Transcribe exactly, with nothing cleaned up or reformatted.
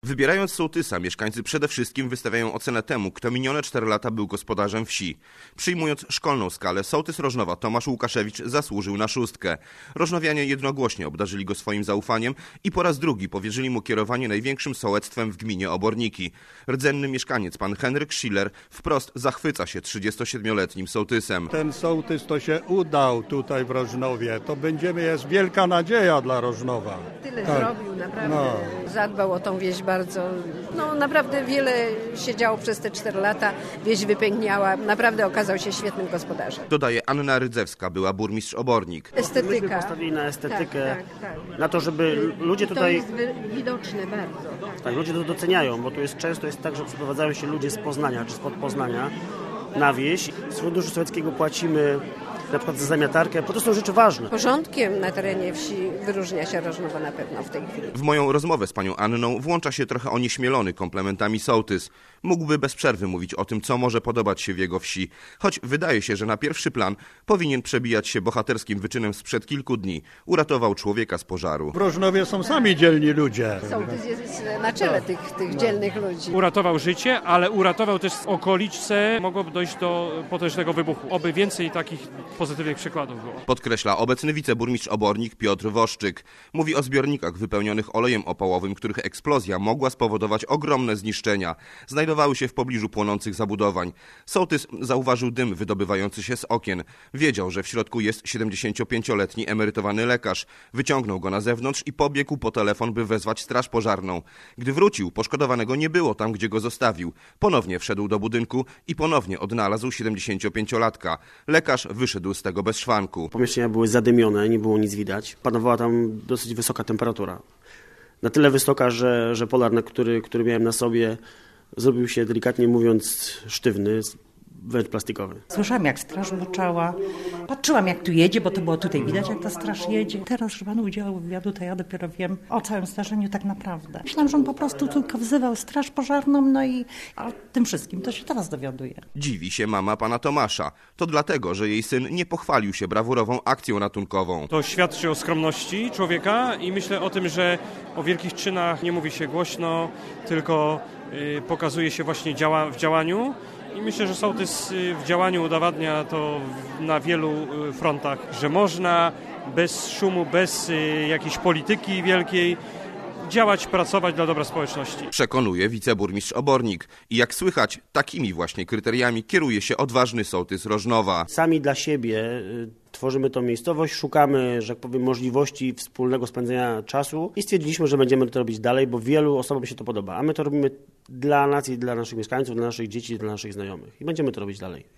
Wybierając sołtysa, mieszkańcy przede wszystkim wystawiają ocenę temu, kto minione cztery lata był gospodarzem wsi. Przyjmując szkolną skalę, sołtys Rożnowa Tomasz Łukaszewicz zasłużył na szóstkę. Rożnowianie jednogłośnie obdarzyli go swoim zaufaniem i po raz drugi powierzyli mu kierowanie największym sołectwem w gminie Oborniki. Rdzenny mieszkaniec pan Henryk Schiller wprost zachwyca się trzydziestosiedmioletnim sołtysem. Ten sołtys to się udał tutaj w Rożnowie. To będziemy, jest wielka nadzieja dla Rożnowa. Tyle tak. zrobił, naprawdę No. zadbał o tą wieś bardzo. No naprawdę wiele się działo przez te cztery lata. Wieś wypiękniała. Naprawdę okazał się świetnym gospodarzem. Dodaje Anna Rydzewska, była burmistrz Obornik. Estetyka. Myśmy postawili na estetykę, tak, tak, tak. na to, żeby ludzie tutaj... To jest widoczne bardzo. Tak. Tak, ludzie to doceniają, bo tu jest często jest tak, że przeprowadzają się ludzie z Poznania czy spod Poznania na wieś. Z Funduszu Sowieckiego płacimy na przykład za zamiatarkę, bo to są rzeczy ważne. Porządkiem na terenie wsi wyróżnia się Rożnowa na pewno w tej chwili. W moją rozmowę z panią Anną włącza się trochę onieśmielony komplementami sołtys. Mógłby bez przerwy mówić o tym, co może podobać się w jego wsi, choć wydaje się, że na pierwszy plan powinien przebijać się bohaterskim wyczynem sprzed kilku dni. Uratował człowieka z pożaru. W Rożnowie są sami dzielni ludzie. Sołtys jest na czele tych, tych dzielnych ludzi. Uratował życie, ale uratował też okoliczce. Mogłoby dojść do potężnego wybuchu. Oby więcej takich pozytywnych przykładów było. Podkreśla obecny wiceburmistrz Obornik Piotr Woszczyk. Mówi o zbiornikach wypełnionych olejem opałowym, których eksplozja mogła spowodować ogromne zniszczenia. Znajdowały się w pobliżu płonących zabudowań. Sołtys zauważył dym wydobywający się z okien. Wiedział, że w środku jest siedemdziesięciopięcioletni emerytowany lekarz. Wyciągnął go na zewnątrz i pobiegł po telefon, by wezwać straż pożarną. Gdy wrócił, poszkodowanego nie było tam, gdzie go zostawił. Ponownie wszedł do budynku i ponownie odnalazł siedemdziesięciopięciolatka. Lekarz wyszedł z tego bez szwanku. Pomieszczenia były zadymione, nie było nic widać. Panowała tam dosyć wysoka temperatura. Na tyle wysoka, że, że polarnek, który, który miałem na sobie, zrobił się delikatnie mówiąc sztywny, wręcz plastikowy. Słyszałam, jak straż buczała. Patrzyłam, jak tu jedzie, bo to było tutaj widać, jak ta straż jedzie. Teraz, że pan udzielał wywiadu, to ja dopiero wiem o całym zdarzeniu tak naprawdę. Myślałam, że on po prostu tylko wzywał straż pożarną, no i a tym wszystkim to się teraz dowiaduje. Dziwi się mama pana Tomasza. To dlatego, że jej syn nie pochwalił się brawurową akcją ratunkową. To świadczy o skromności człowieka i myślę o tym, że o wielkich czynach nie mówi się głośno, tylko y, pokazuje się właśnie działa, w działaniu. I myślę, że sołtys w działaniu udowadnia to na wielu frontach, że można bez szumu, bez jakiejś polityki wielkiej działać, pracować dla dobra społeczności. Przekonuje wiceburmistrz Obornik. I jak słychać, takimi właśnie kryteriami kieruje się odważny sołtys Rożnowa. Sami dla siebie tworzymy tą miejscowość, szukamy, że tak powiem, możliwości wspólnego spędzenia czasu i stwierdziliśmy, że będziemy to robić dalej, bo wielu osobom się to podoba. A my to robimy dla nas i dla naszych mieszkańców, dla naszych dzieci, dla naszych znajomych. I będziemy to robić dalej.